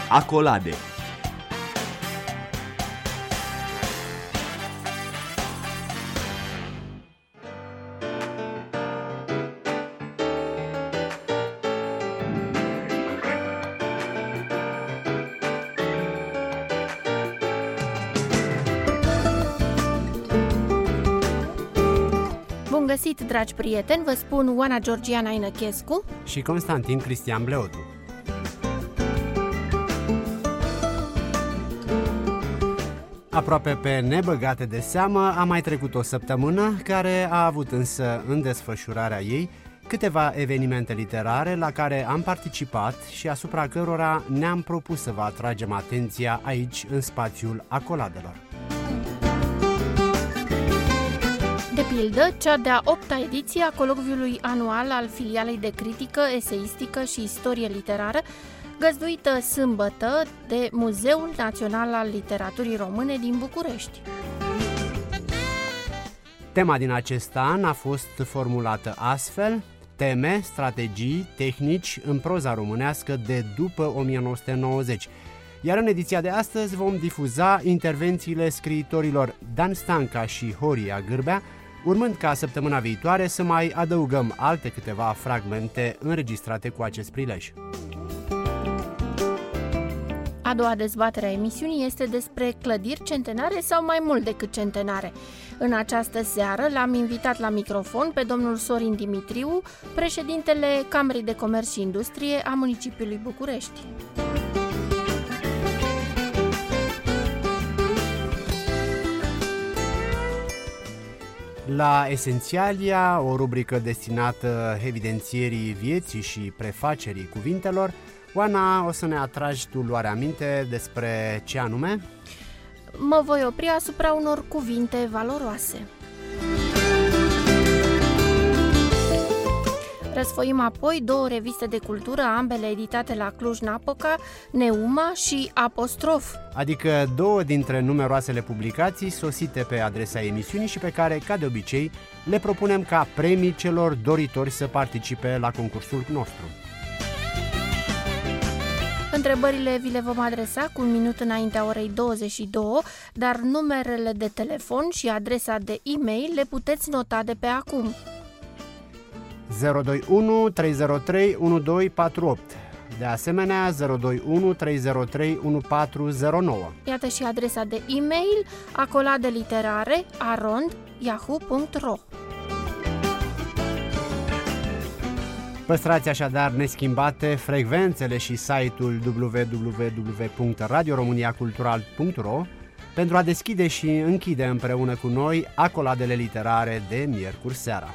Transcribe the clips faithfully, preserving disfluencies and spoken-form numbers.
Acolade. Bun găsit, dragi prieteni, vă spun Oana Georgiana Inăchescu și Constantin Cristian Bleotu. Aproape pe nebăgate de seamă a mai trecut o săptămână, care a avut însă în desfășurarea ei câteva evenimente literare la care am participat și asupra cărora ne-am propus să vă atragem atenția aici, în spațiul Acoladelor. De pildă, cea de-a opta ediție a colocviului anual al filialei de critică, eseistică și istorie literară, găzduită sâmbătă de Muzeul Național al Literaturii Române din București. Tema din acest an a fost formulată astfel: teme, strategii, tehnici în proza românească de după o mie nouă sute nouăzeci. Iar în ediția de astăzi vom difuza intervențiile scriitorilor Dan Stanca și Horia Gârbea, urmând ca săptămâna viitoare să mai adăugăm alte câteva fragmente înregistrate cu acest prilej. A doua dezbatere a emisiunii este despre clădiri centenare sau mai mult decât centenare. În această seară l-am invitat la microfon pe domnul Sorin Dimitriu, președintele Camerei de Comerț și Industrie a municipiului București. La Esențialia, o rubrică destinată evidențierii vieții și prefacerii cuvintelor, Oana, o să ne atragi tu luarea minte despre ce anume? Mă voi opri asupra unor cuvinte valoroase. Răsfoim apoi două reviste de cultură, ambele editate la Cluj-Napoca, Neuma și Apostrof. Adică două dintre numeroasele publicații sosite pe adresa emisiunii și pe care, ca de obicei, le propunem ca premii celor doritori să participe la concursul nostru. Întrebările vi le vom adresa cu un minut înaintea orei douăzeci și două, dar numerele de telefon și adresa de e-mail le puteți nota de pe acum. zero doi unu trei zero trei unu doi patru opt. De asemenea, zero doi unu trei zero trei unu patru zero nouă. Iată și adresa de e-mail acoladeliterare arond yahoo punct ro. Păstrați așadar neschimbate frecvențele și site-ul w w w punct radio românia cultural punct ro pentru a deschide și închide împreună cu noi acoladele literare de miercuri seara.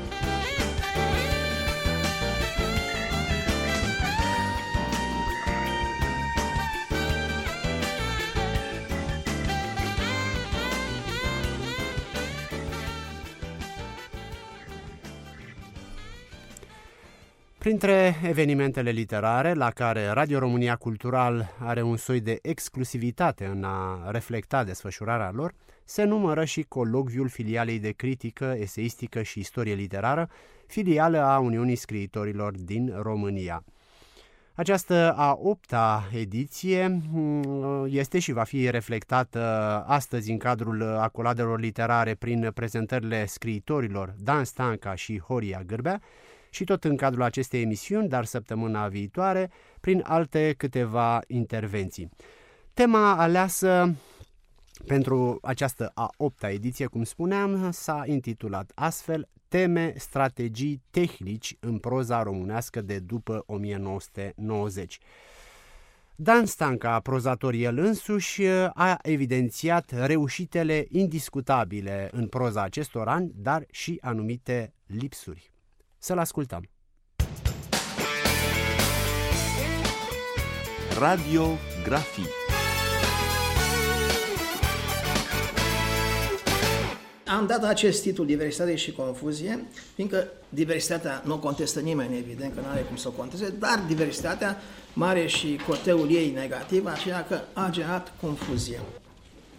Printre evenimentele literare la care Radio România Cultural are un soi de exclusivitate în a reflecta desfășurarea lor, se numără și colocviul filialei de critică, eseistică și istorie literară, filială a Uniunii Scriitorilor din România. Această a opta ediție este și va fi reflectată astăzi în cadrul acoladelor literare prin prezentările scriitorilor Dan Stanca și Horia Gârbea, și tot în cadrul acestei emisiuni, dar săptămâna viitoare, prin alte câteva intervenții. Tema aleasă pentru această a opta ediție, cum spuneam, s-a intitulat astfel: teme, strategii, tehnici în proza românească de după o mie nouă sute nouăzeci. Dan Stanca, prozator el însuși, a evidențiat reușitele indiscutabile în proza acestor ani, dar și anumite lipsuri. Să-l ascultăm. Radiografii. Am dat acest titlu, diversitate și confuzie, fiindcă diversitatea nu o contestă nimeni, evident că nu are cum să o conteste, dar diversitatea mare și coteul ei negativ, aceea că a generat confuzie.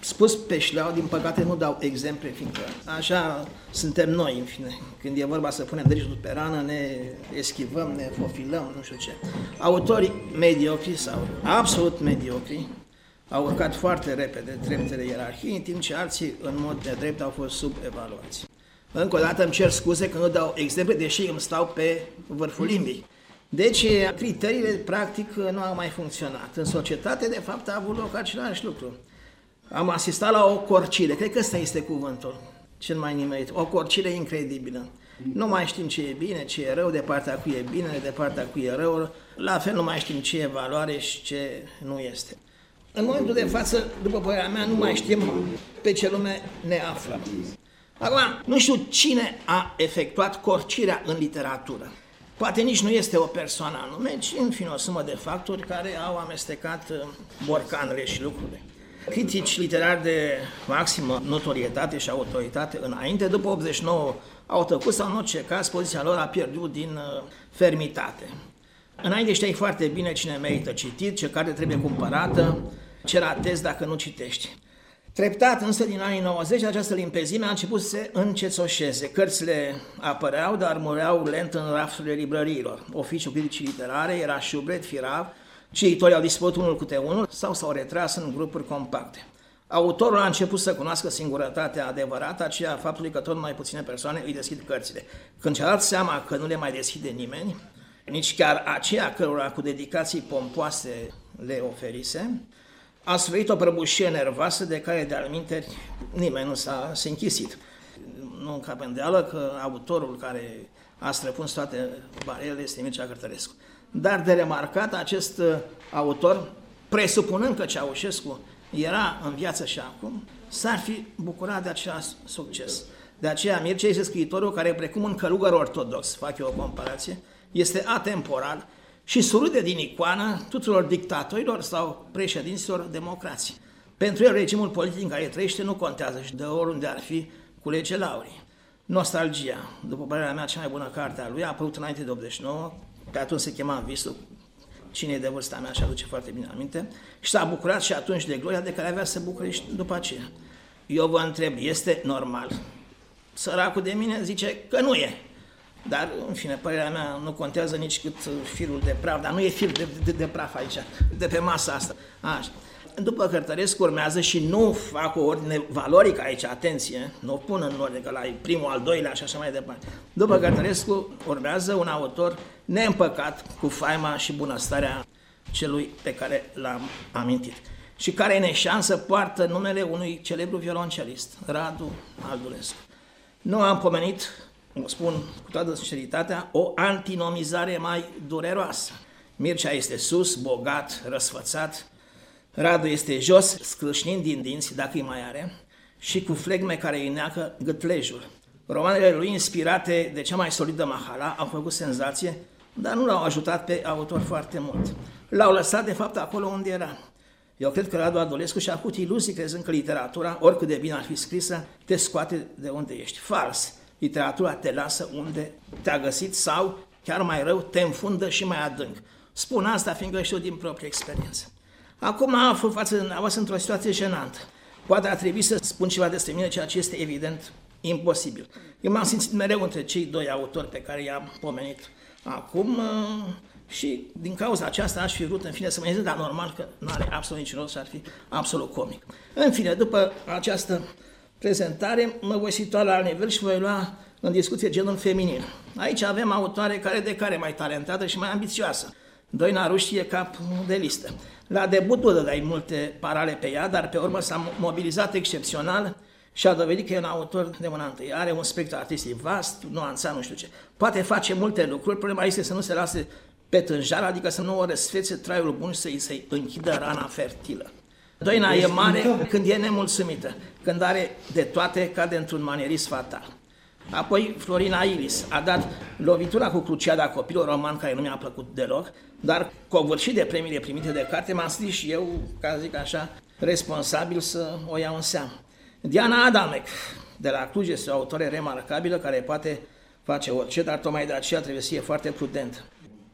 spus pe șleau, din păcate nu dau exemple, fiindcă așa suntem noi, în fine. Când e vorba să punem degetul pe rană, ne eschivăm, ne fofilăm, nu știu ce. Autorii mediocri sau absolut mediocri au urcat foarte repede treptele ierarhiei, în timp ce alții, în mod nedrept, au fost subevaluați. Încă o dată îmi cer scuze că nu dau exemple, deși îmi stau pe vârful limbii. Deci, criteriile, practic, nu au mai funcționat. În societate, de fapt, a avut loc același lucru. Am asistat la o corcire, cred că ăsta este cuvântul cel mai nimerit, o corcire incredibilă. Nu mai știm ce e bine, ce e rău, de partea cui e bine, de partea cui e rău, la fel nu mai știm ce e valoare și ce nu este. În momentul de față, după părerea mea, nu mai știm pe ce lume ne aflăm. Acum, nu știu cine a efectuat corcirea în literatură. Poate nici nu este o persoană anume, ci în fine o sumă de factori care au amestecat borcanele și lucrurile. Critici literari de maximă notorietate și autoritate înainte, după optzeci și nouă, au tăcut sau în orice caz poziția lor a pierdut din fermitate. Înainte știai foarte bine cine merită citit, ce carte trebuie cumpărată, ce ratezi dacă nu citești. Treptat, însă, din anii nouăzeci, această limpezime a început să se încețoșeze. Cărțile apăreau, dar mureau lent în rafturile librăriilor. Oficiul criticii literare era șubret, firav, cititorii au dispărut unul câte unul sau s-au retras în grupuri compacte. Autorul a început să cunoască singurătatea adevărată, aceea a faptului că tot mai puține persoane îi deschid cărțile. Când și-a dat seama că nu le mai deschide nimeni, nici chiar aceia cărora cu dedicații pompoase le oferise, a suferit o prăbușire nervoasă de care, de alminteri, nimeni nu s-a închisit. Nu încap îndeală că autorul care a străpuns toate barierele este Mircea Cărtărescu. Dar de remarcat, acest autor, presupunând că Ceaușescu era în viață și acum, s-ar fi bucurat de același succes. De aceea Mircea este scriitorul care, precum un călugăr ortodox, fac eu o comparație, este atemporal și surâde din icoană tuturor dictatorilor sau președinților democrații. Pentru el, regimul politic în care trăiește nu contează și de oriunde ar fi culege laurii. Nostalgia, după părerea mea, cea mai bună carte a lui, a apărut înainte de optzeci și nouă, pe atunci se chema Visul, cine e de vârsta mea și aduce foarte bine aminte, și s-a bucurat și atunci de gloria de care avea să bucure și după aceea. Eu vă întreb, este normal? Săracul de mine zice că nu e. Dar, în fine, părerea mea nu contează nici cât firul de praf, dar nu e fir de, de, de praf aici, de pe masa asta. Așa. După Cărtărescu urmează și nu fac o ordine valorică aici, atenție, nu o pun în ordine, că la primul, al doilea și așa mai departe. După Cărtărescu urmează un autor neîmpăcat cu faima și bunăstarea celui pe care l-am amintit și care neșansă poartă numele unui celebru violoncelist, Radu Aldulescu. Nu am pomenit, o spun cu toată sinceritatea, o antinomizare mai dureroasă. Mircea este sus, bogat, răsfățat, Radu este jos, scrâșnind din dinți, dacă îi mai are, și cu flegme care îi neacă gâtlejul. Romanele lui, inspirate de cea mai solidă mahala, au făcut senzație, dar nu l-au ajutat pe autor foarte mult. L-au lăsat, de fapt, acolo unde era. Eu cred că Radu Aldulescu și-a făcut iluzii crezând că literatura, oricât de bine ar fi scrisă, te scoate de unde ești. Fals! Literatura te lasă unde te-a găsit sau, chiar mai rău, te înfundă și mai adânc. Spun asta fiindcă știu din proprie experiență. Acum am fost față de dumneavoastră într-o situație jenantă. Poate ar trebui să spun ceva despre mine, ceea ce este evident imposibil. Eu m-am simțit mereu între cei doi autori pe care i-am pomenit acum și din cauza aceasta aș fi vrut în fine să mă gândesc, dar normal că nu are absolut niciun rost și ar fi absolut comic. În fine, după această prezentare mă voi situa la alt nivel și voi lua în discuție genul feminin. Aici avem autoare care de care mai talentată și mai ambițioasă. Doina Ruști e cap de listă. La debutul dădeai multe parale pe ea, dar pe urmă s-a mobilizat excepțional și a dovedit că e un autor de mâna întâi. Are un spectru artistic vast, nuanțat, nu știu ce. Poate face multe lucruri, problema este să nu se lase pe tânjar, adică să nu o răsfețe traiul bun și să-i să-i închidă rana fertilă. Doina e mare când e nemulțumită, când are de toate, cade într-un manierism fatal. Apoi Florina Ilis a dat lovitura cu Cruciada copilul, roman care nu mi-a plăcut deloc, dar covârșit de premiile primite de carte m-am scris și eu, ca zic așa, responsabil să o iau în seamă. Diana Adamec, de la Cluj, este o autore remarcabilă care poate face orice, dar tocmai de aceea trebuie să fie foarte prudent.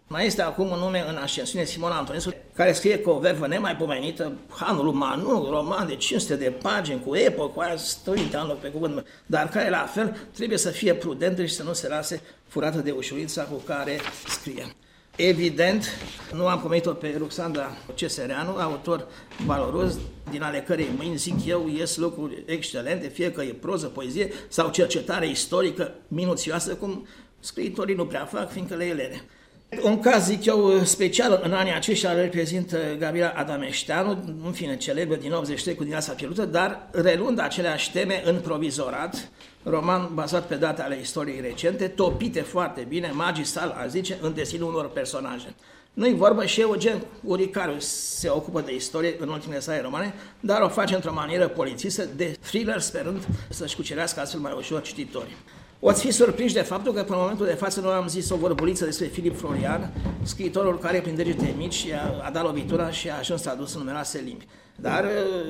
Mai este acum un nume în ascensiune, Simona Antonescu, care scrie cu o vervă nemaipomenită, Hanul lui Manu, roman de cinci sute de pagini, cu epocă, cu aia stăuite anul pe cuvânt, dar care la fel trebuie să fie prudentă și să nu se lase furată de ușurința cu care scrie. Evident, nu am pomenit-o pe Ruxandra Cesereanu, autor valoros, din ale cărei mâini, zic eu, ies lucruri excelente, fie că e proză, poezie sau cercetare istorică minuțioasă, cum scriitorii nu prea fac, fiindcă le elene. Un caz, zic eu, special în anii aceștia îl reprezintă Gabriela Adameșteanu, în fine, celebră din optzeci și trei cu Dimineața pierdută, dar relând aceleași teme în Provizorat, roman bazat pe date ale istoriei recente, topite foarte bine, magistral, aș zice, în destinul unor personaje. Nu-i vorbă și Eugen Uricariu se ocupă de istorie în ultimele sale romane, dar o face într-o manieră polițistă, de thriller, sperând să-și cucerească astfel mai ușor cititorii. Oți fi surprinși de faptul că până în momentul de față noi am zis o vorbuliță despre Filip Florian, scriitorul care prin degete mici a, a dat lovitura și a ajuns tradus în numeroase limbi. Dar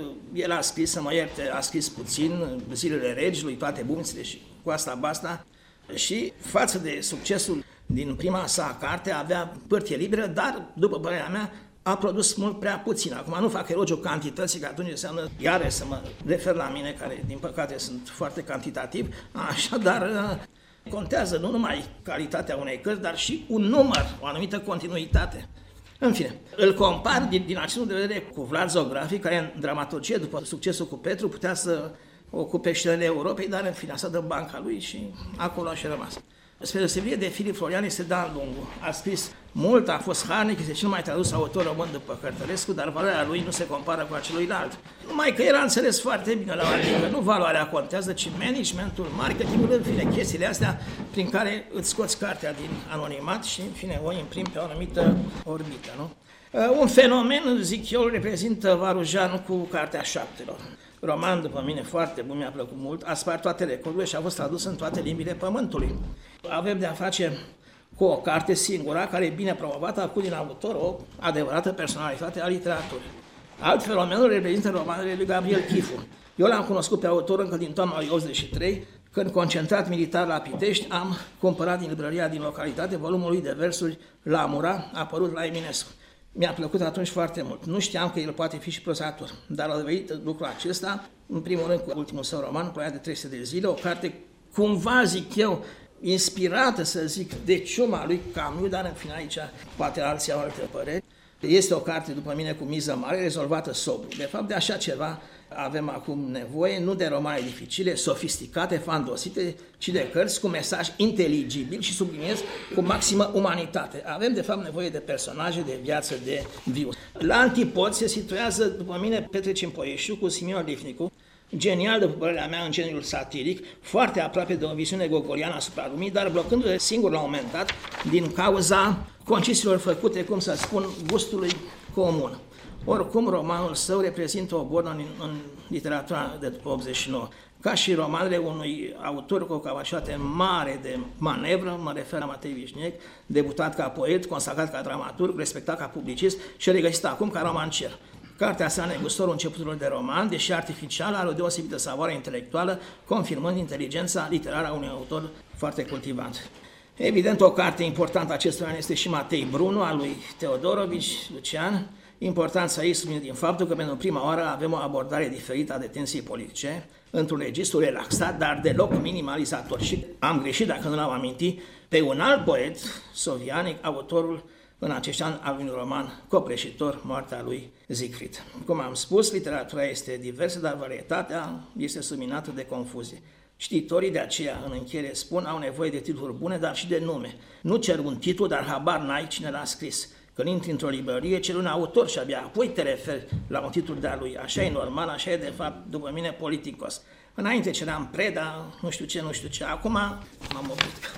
el a scris, să mă ierte, a scris puțin, Zilele Regelui, toate bunțile și cu asta basta, și față de succesul din prima sa carte avea pârtie liberă, dar, după părerea mea, a produs mult prea puțin. Acum nu fac elogiu cantității, că atunci înseamnă, iarăși să mă refer la mine, care din păcate sunt foarte cantitativ, așadar contează nu numai calitatea unei cărți, dar și un număr, o anumită continuitate. În fine, îl compar din, din acest punct de vedere cu Vlad Zografi, care în dramaturgie, după succesul cu Petru, putea să ocupe scenele Europei, dar în fine a stat în banca lui și acolo a și rămas. Spre deosebire de Filip Florian este Dan Lungu. A scris mult, a fost harnic, este cel mai tradus autor român după Cărtărescu, dar valoarea lui nu se compară cu a celuilalt. Numai că era înțeles foarte bine la adică nu valoarea contează, ci managementul, marketingul, în fine, chestiile astea prin care îți scoți cartea din anonimat și, în fine, o imprimi pe o anumită orbită, nu? Un fenomen, zic eu, îl reprezintă Varujanu cu Cartea Șaptelor. Roman, după mine, foarte bun, mi-a plăcut mult, a spart toate recordurile și a fost tradus în toate limbile pământului. Avem de-a face cu o carte singură, care e bine promovată, acum din autor o adevărată personalitate a literaturii. Alt fenomen îl reprezintă romanele lui Gabriel Chifu. Eu l-am cunoscut pe autor încă din toamna lui optzeci și trei, când, concentrat militar la Pitești, am cumpărat din librăria din localitate volumul lui de versuri Lamura, apărut la Eminescu. Mi-a plăcut atunci foarte mult. Nu știam că el poate fi și prozator, dar a devenit lucrul acesta, în primul rând cu ultimul său roman, Ploaia de trei sute de zile, o carte cumva, zic eu, inspirată, să zic, de ciuma lui Camus, dar în final aici poate alții au alte păreri. Este o carte, după mine, cu miză mare, rezolvată sobru. De fapt, de așa ceva avem acum nevoie, nu de romane dificile, sofisticate, fandosite, ci de cărți cu mesaj inteligibil și, subliniez, cu maximă umanitate. Avem, de fapt, nevoie de personaje, de viață, de viu. La antipod se situează, după mine, Petre Cimpoieșu cu Simeon Lifnicu, genial, după părerea mea, în genul satiric, foarte aproape de o viziune gogoliană asupra lumii, dar blocându-le singur la un moment dat din cauza concesiilor făcute, cum să spun, gustului comun. Oricum, romanul său reprezintă o bornă în, în literatura de după optzeci și nouă. Ca și romanele unui autor cu o capacitate mare de manevră, mă refer la Matei Vișnec, debutat ca poet, consacrat ca dramaturg, respectat ca publicist și regăsit acum ca romancier. Cartea sa, Negustorul începuturilor de roman, deși artificială, are o deosebită savoare intelectuală, confirmând inteligența literară a unui autor foarte cultivat. Evident, o carte importantă acestui an este și Matei Brunu, a lui Teodorovici Lucian. Importanța ei sublinită din faptul că pentru prima oară avem o abordare diferită a detenției politice, într-un registru relaxat, dar deloc minimalizator. Și am greșit, dacă nu l-am amintit, pe un alt poet sovianic, autorul în acești ani al unui roman copleșitor, Moartea lui Siegfried. Cum am spus, literatura este diversă, dar varietatea este subminată de confuzie. Cititorii de aceea, în încheiere, spun, au nevoie de titluri bune, dar și de nume. Nu cer un titlu, dar habar n-ai cine l-a scris. Când intri într-o librărie, ceri un autor și abia apoi te referi la un titlu de-a lui. Așa e normal, așa e de fapt, după mine, politicos. Înainte ceream Preda, nu știu ce, nu știu ce. Acum m-am oprit.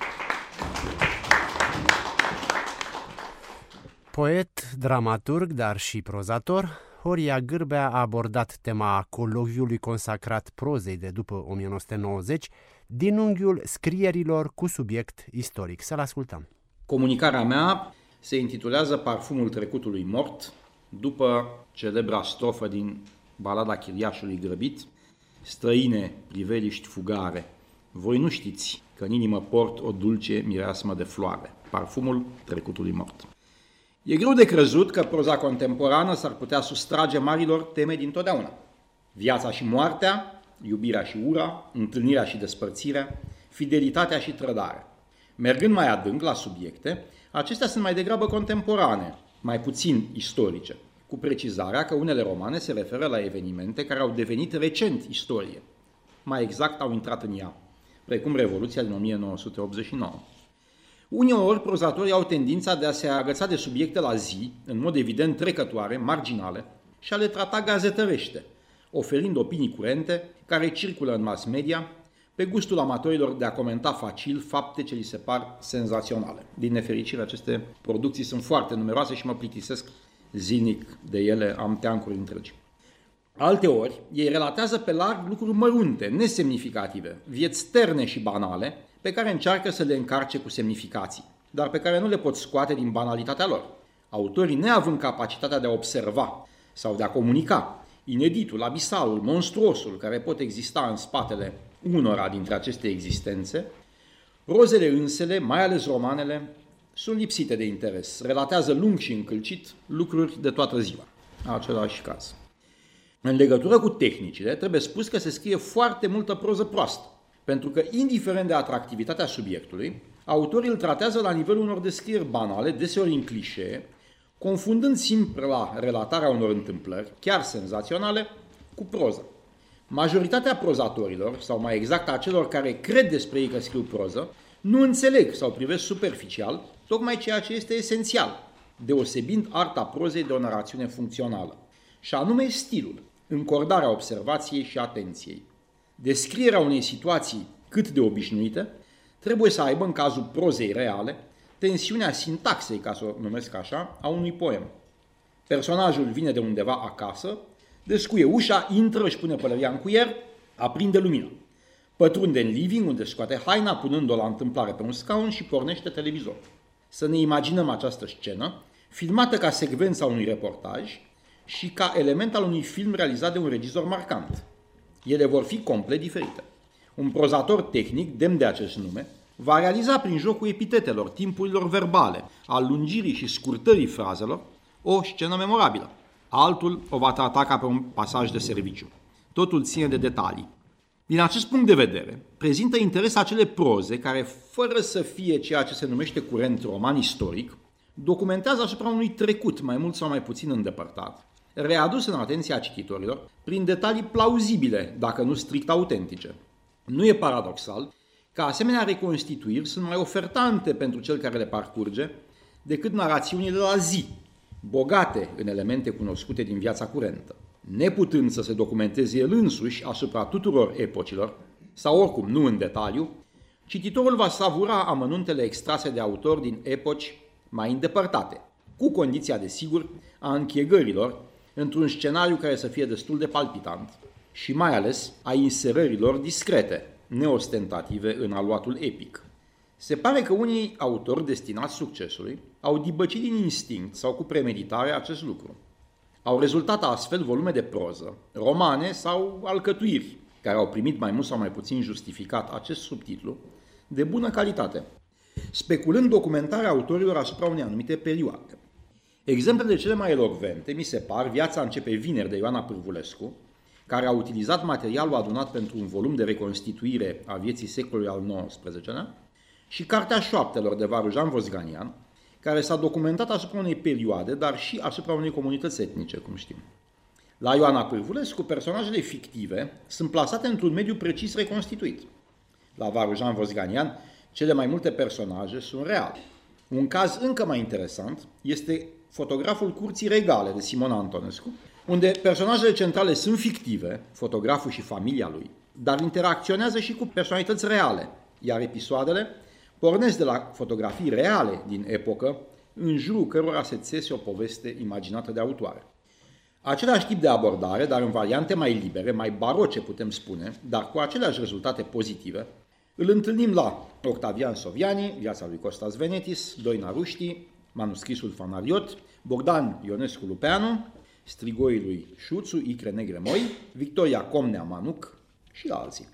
Poet, dramaturg, dar și prozator, Horia Gârbea a abordat tema colocviului consacrat prozei de după o mie nouă sute nouăzeci din unghiul scrierilor cu subiect istoric. Să-l ascultăm. Comunicarea mea se intitulează Parfumul trecutului mort, după celebra strofă din Balada Chiriașului grăbit: străine priveliști fugare, voi nu știți că în inimă port o dulce mireasmă de floare, parfumul trecutului mort. E greu de crezut că proza contemporană s-ar putea sustrage marilor teme dintotdeauna. Viața și moartea, iubirea și ura, întâlnirea și despărțirea, fidelitatea și trădarea. Mergând mai adânc la subiecte, acestea sunt mai degrabă contemporane, mai puțin istorice, cu precizarea că unele romane se referă la evenimente care au devenit recent istorie. Mai exact, au intrat în ea, precum Revoluția din o mie nouă sute optzeci și nouă. Uneori, prozatorii au tendința de a se agăța de subiecte la zi, în mod evident trecătoare, marginale, și a le trata gazetărește, oferind opinii curente care circulă în mass media, pe gustul amatorilor de a comenta facil fapte ce li se par senzaționale. Din nefericire, aceste producții sunt foarte numeroase și mă plictisesc zilnic de ele, am teancuri întregi. Alteori, ei relatează pe larg lucruri mărunte, nesemnificative, vieți terne și banale, pe care încearcă să le încarce cu semnificații, dar pe care nu le pot scoate din banalitatea lor. Autorii, neavând capacitatea de a observa sau de a comunica ineditul, abisalul, monstruosul care pot exista în spatele unora dintre aceste existențe, prozele însele, mai ales romanele, sunt lipsite de interes, relatează lung și încălcit lucruri de toată ziua. Același caz. În legătură cu tehnicile, trebuie spus că se scrie foarte multă proză proastă, pentru că, indiferent de atractivitatea subiectului, autorii îl tratează la nivelul unor descrieri banale, deseori în clișee, confundând simpla relatarea unor întâmplări, chiar senzaționale, cu proză. Majoritatea prozatorilor, sau mai exact a celor care cred despre ei că scriu proză, nu înțeleg sau privesc superficial tocmai ceea ce este esențial, deosebind arta prozei de o narațiune funcțională, și anume stilul, încordarea observației și atenției. Descrierea unei situații cât de obișnuite trebuie să aibă, în cazul prozei reale, tensiunea sintaxei, ca să o numesc așa, a unui poem. Personajul vine de undeva acasă, descuie ușa, intră, își pune pălăria în cuier, aprinde lumina. Pătrunde în living, unde scoate haina, punând-o la întâmplare pe un scaun și pornește televizor. Să ne imaginăm această scenă, filmată ca secvența unui reportaj și ca element al unui film realizat de un regizor marcant. Ele vor fi complet diferite. Un prozator tehnic, demn de acest nume, va realiza prin jocul epitetelor, timpurilor verbale, al lungirii și scurtării frazelor, o scenă memorabilă. Altul o va trata ca pe un pasaj de serviciu. Totul ține de detalii. Din acest punct de vedere, prezintă interes acele proze care, fără să fie ceea ce se numește curent roman istoric, documentează asupra unui trecut mai mult sau mai puțin îndepărtat, readus în atenția cititorilor prin detalii plauzibile, dacă nu strict autentice. Nu e paradoxal că asemenea reconstituiri sunt mai ofertante pentru cel care le parcurge decât narațiunile la zi, bogate în elemente cunoscute din viața curentă. Neputând să se documenteze el însuși asupra tuturor epocilor, sau oricum nu în detaliu, cititorul va savura amănuntele extrase de autor din epoci mai îndepărtate, cu condiția, desigur, a închegărilor într-un scenariu care să fie destul de palpitant și mai ales a inserărilor discrete, neostentative în aluatul epic. Se pare că unii autori destinați succesului au dibăcit din instinct sau cu premeditare acest lucru. Au rezultat astfel volume de proză, romane sau alcătuiri, care au primit mai mult sau mai puțin justificat acest subtitlu, de bună calitate, speculând documentarea autorilor asupra unei anumite perioade. Exemplele cele mai elocvente, mi se par, Viața începe vineri de Ioana Pârvulescu, care a utilizat materialul adunat pentru un volum de reconstituire a vieții secolului al nouăsprezecelea, și Cartea șoaptelor de Varujan Vosganian, care s-a documentat asupra unei perioade, dar și asupra unei comunități etnice, cum știm. La Ioana Pârvulescu, personajele fictive sunt plasate într-un mediu precis reconstituit. La Varujan Vosganian, cele mai multe personaje sunt reale. Un caz încă mai interesant este Fotograful Curții Regale de Simon Antonescu, unde personajele centrale sunt fictive, fotograful și familia lui, dar interacționează și cu personalități reale, iar episoadele pornesc de la fotografii reale din epocă, în jurul cărora se țese o poveste imaginată de autoare. Același tip de abordare, dar în variante mai libere, mai baroce putem spune, dar cu aceleași rezultate pozitive, îl întâlnim la Octavian Soviani, Viața lui Costas Venetis, Doina Ruști, Manuscrisul Fanariot, Bogdan Ionescu Lupeanu, Strigoii lui Șuțu, Icre Negre Moi, Victoria Comnea Manuc și alții.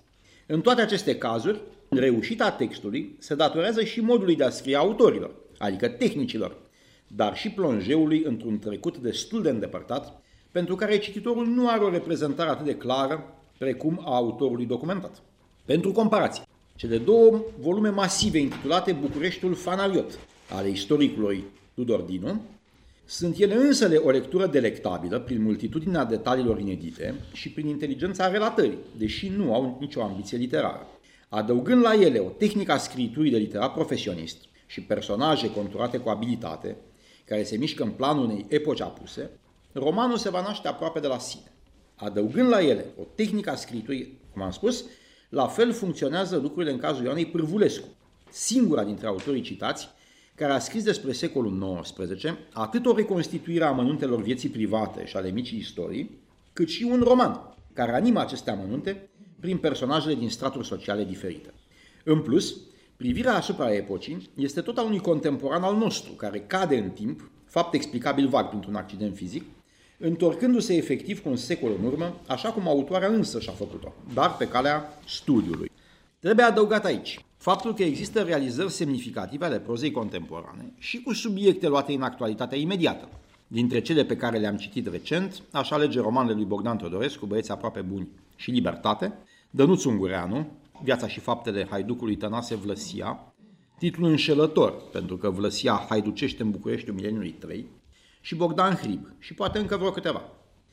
În toate aceste cazuri, reușita textului se datorează și modului de a scrie autorilor, adică tehnicilor, dar și plonjeului într-un trecut destul de îndepărtat, pentru care cititorul nu are o reprezentare atât de clară precum a autorului documentat. Pentru comparație, cele două volume masive intitulate Bucureștiul Fanariot ale istoricului Tudor Dinu sunt ele însele o lectură delectabilă prin multitudinea detaliilor inedite și prin inteligența relatării, deși nu au nicio ambiție literară. Adăugând la ele o tehnică a scriturii de literat profesionist și personaje conturate cu abilitate, care se mișcă în planul unei epoci apuse, romanul se va naște aproape de la sine. Adăugând la ele o tehnică a scriturii, cum am spus, la fel funcționează lucrurile în cazul Ioanei Pârvulescu, singura dintre autorii citați, care a scris despre secolul nouăsprezece atât o reconstituire a amănuntelor vieții private și ale micii istorii, cât și un roman care animă aceste amănunte prin personajele din straturi sociale diferite. În plus, privirea asupra epocii este tot a unui contemporan al nostru, care cade în timp, fapt explicabil vag printr-un accident fizic, întorcându-se efectiv cu un secol în urmă, așa cum autoarea însă și-a făcut-o, dar pe calea studiului. Trebuie adăugat aici faptul că există realizări semnificative ale prozei contemporane și cu subiecte luate în actualitatea imediată. Dintre cele pe care le-am citit recent, aș alege romanele lui Bogdan Teodorescu, Băieți aproape buni și Libertate, Dănuț Ungureanu, Viața și faptele haiducului Tănase Vlăsia, titlul înșelător, pentru că Vlăsia haiducește în Bucureștiul mileniului trei, și Bogdan Hrib, și poate încă vreo câteva.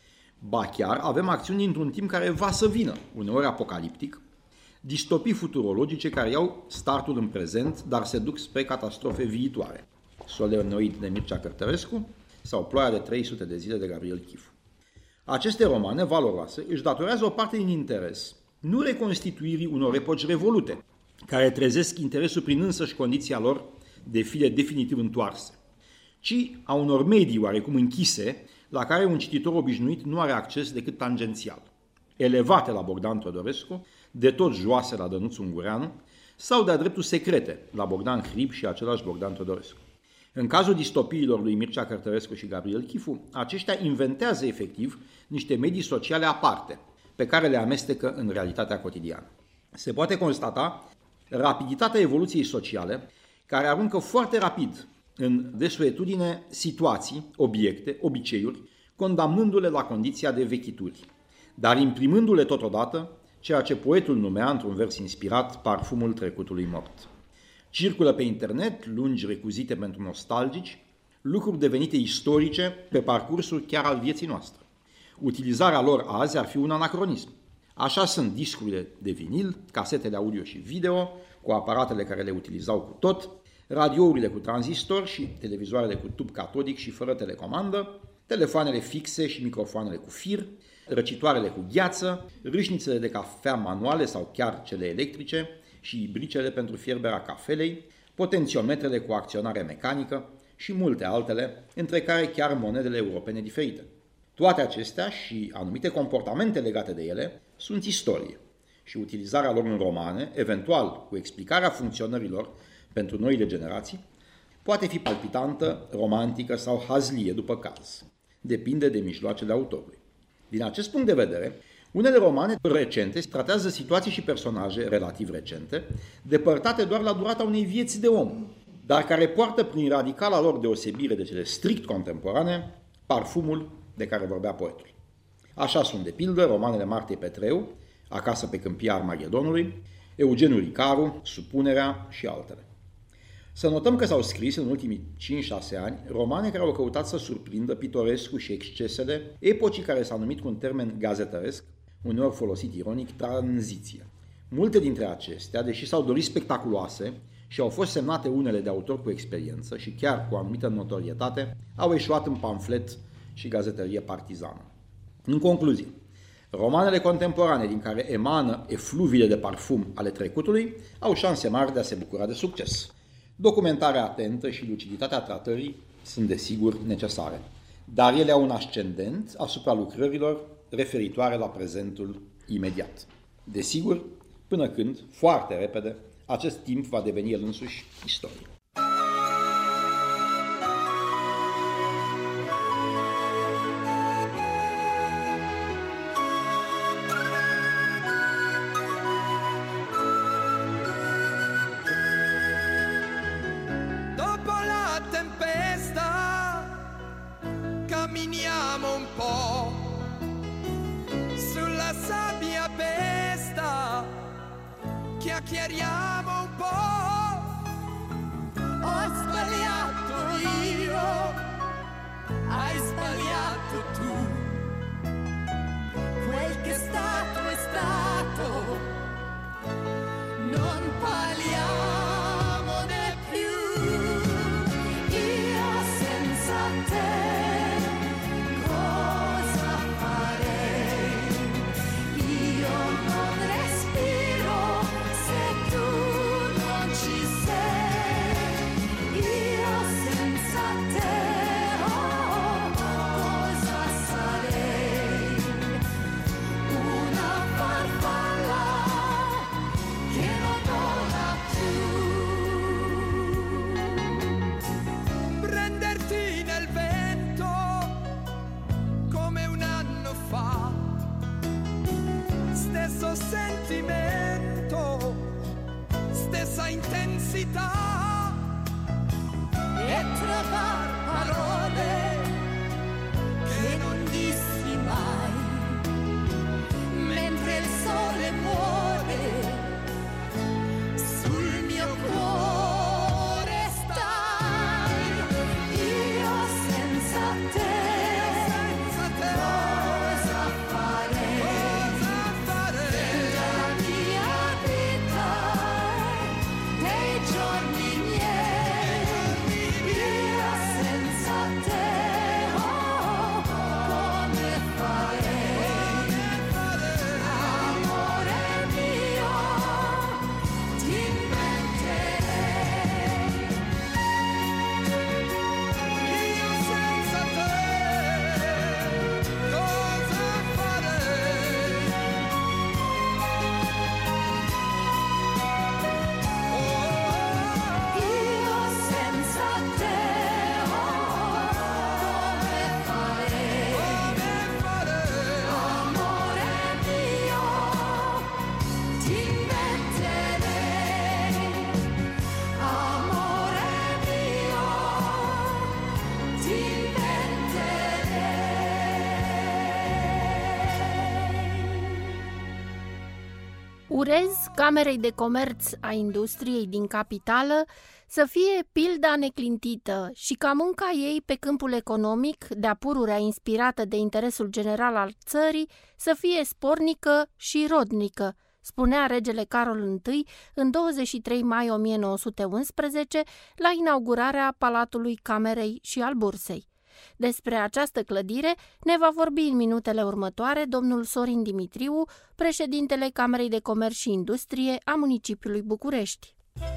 Ba chiar avem acțiuni dintr-un timp care va să vină, uneori apocaliptic, distopii futurologice care iau startul în prezent, dar se duc spre catastrofe viitoare. Solemnoid de Mircea Cărtărescu sau Ploaia de trei sute de zile de Gabriel Chifu. Aceste romane valoroase își datorează o parte din interes, nu reconstituirii unor epoci revolute, care trezesc interesul prin însăși condiția lor de file definitiv întoarse, ci a unor medii oarecum închise, la care un cititor obișnuit nu are acces decât tangențial. Elevate la Bogdan Teodorescu, de tot joase la Dănuț Ungureanu, sau de-a dreptul secrete la Bogdan Hrib și același Bogdan Teodorescu. În cazul distopiilor lui Mircea Cărtărescu și Gabriel Chifu, aceștia inventează efectiv niște medii sociale aparte, pe care le amestecă în realitatea cotidiană. Se poate constata rapiditatea evoluției sociale, care aruncă foarte rapid în desuetudine situații, obiecte, obiceiuri, condamnându-le la condiția de vechituri, dar imprimându-le totodată ceea ce poetul numea, într-un vers inspirat, parfumul trecutului mort. Circulă pe internet, lungi recuzite pentru nostalgici, lucruri devenite istorice pe parcursul chiar al vieții noastre. Utilizarea lor azi ar fi un anacronism. Așa sunt discurile de vinil, casetele audio și video, cu aparatele care le utilizau cu tot, radiourile cu tranzistor și televizoarele cu tub catodic și fără telecomandă, telefoanele fixe și microfoanele cu fir, răcitoarele cu gheață, râșnițele de cafea manuale sau chiar cele electrice și ibricele pentru fierberea cafelei, potențiometrele cu acționare mecanică și multe altele, între care chiar monedele europene diferite. Toate acestea și anumite comportamente legate de ele sunt istorie și utilizarea lor în romane, eventual cu explicarea funcționărilor pentru noile generații, poate fi palpitantă, romantică sau hazlie după caz. Depinde de mijloacele autorului. Din acest punct de vedere, unele romane recente tratează situații și personaje relativ recente, depărtate doar la durata unei vieți de om, dar care poartă prin radicala lor deosebire de cele strict contemporane parfumul de care vorbea poetul. Așa sunt, de pildă, romanele Martei Petreu, Acasă pe câmpia Armagedonului, Eugeniu Ricaru, Supunerea și altele. Să notăm că s-au scris în ultimii cinci șase ani romane care au căutat să surprindă pitorescul și excesele epocii care s-a numit cu un termen gazetăresc, uneori folosit ironic, tranziție. Multe dintre acestea, deși s-au dorit spectaculoase și au fost semnate unele de autori cu experiență și chiar cu o anumită notorietate, au eșuat în pamflet și gazetărie partizană. În concluzie, romanele contemporane din care emană efluviile de parfum ale trecutului au șanse mari de a se bucura de succes. Documentarea atentă și luciditatea tratării sunt desigur necesare, dar ele au un ascendent asupra lucrărilor referitoare la prezentul imediat. Desigur, până când, foarte repede, acest timp va deveni el însuși istorie. camminiamo un po' sulla sabbia pesta, chiacchieriamo un po'. Ho sbagliato io, hai sbagliato tu, quel che è stato è stato, non parliamone più. Io senza te cosa farei? Io non respiro se tu non ci sei. Io senza te oh, cosa sarei? Una farfalla che non vola più. Prenderti nel vento come un anno fa, stesso sentimento, stessa intensità, e trovar parole che non dissi mai, mentre il sole muore sul mio cuore stai. Io senza te, cosa farei? Della mia vita, dei giorni miei. Io senza te oh, come farei? Amore mio, ti inventerei. Io senza te cosa farei? Io senza te oh, come farei? Amore mio, ti inventerei. Amore mio, ti inventerei. Urez Camerei de Comerț a Industriei din capitală să fie pilda neclintită și ca munca ei pe câmpul economic, de-a pururea inspirată de interesul general al țării, să fie spornică și rodnică, spunea regele Carol I în douăzeci și trei mai o mie nouă sute unsprezece la inaugurarea Palatului Camerei și al Bursei. Despre această clădire ne va vorbi în minutele următoare domnul Sorin Dimitriu, președintele Camerei de Comerț și Industrie a municipiului București.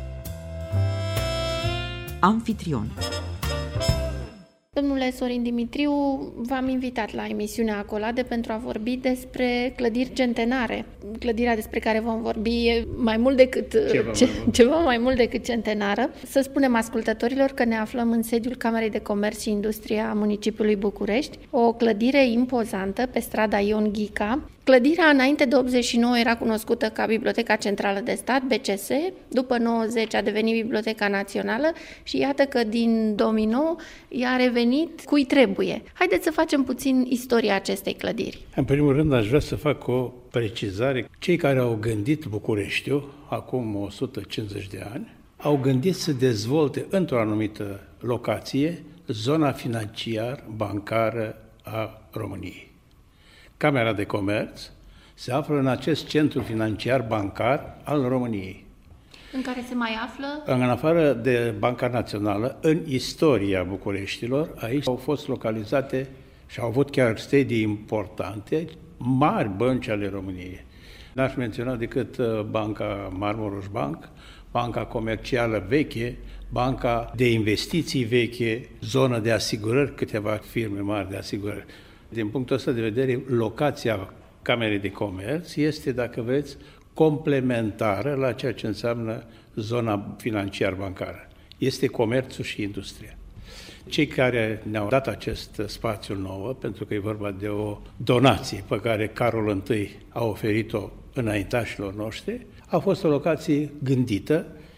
Anfitrion. Domnule Sorin Dimitriu, v-am invitat la emisiunea Acolade pentru a vorbi despre clădiri centenare. Clădirea despre care vom vorbi e mai mult decât ceva, ce, mai, mult. ceva mai mult decât centenară. Să spunem ascultătorilor că ne aflăm în sediul Camerei de Comerț și Industrie a municipiului București, o clădire impozantă pe strada Ion Ghica. Clădirea înainte de optzeci și nouă era cunoscută ca Biblioteca Centrală de Stat, B C S, după nouăzeci a devenit Biblioteca Națională și iată că din două mii nouă ea a revenit cui trebuie. Haideți să facem puțin istoria acestei clădiri. În primul rând aș vrea să fac o precizare. Cei care au gândit Bucureștiul, acum o sută cincizeci de ani, au gândit să dezvolte într-o anumită locație zona financiar-bancară a României. Camera de Comerț se află în acest centru financiar-bancar al României. În care se mai află? În afară de Banca Națională, în istoria Bucureștilor, aici au fost localizate și au avut chiar sedii importante, mari bănci ale României. N-aș menționa decât Banca Marmuroș Bank, Banca Comercială veche, Banca de Investiții veche, zonă de asigurări, câteva firme mari de asigurări. Din punctul ăsta de vedere, locația Camerei de Comerț este, dacă vreți, complementară la ceea ce înseamnă zona financiar-bancară. Este comerțul și industria. Cei care ne-au dat acest spațiu nouă, pentru că e vorba de o donație pe care Carol I a oferit-o înaintașilor noștri, a fost o locație gândită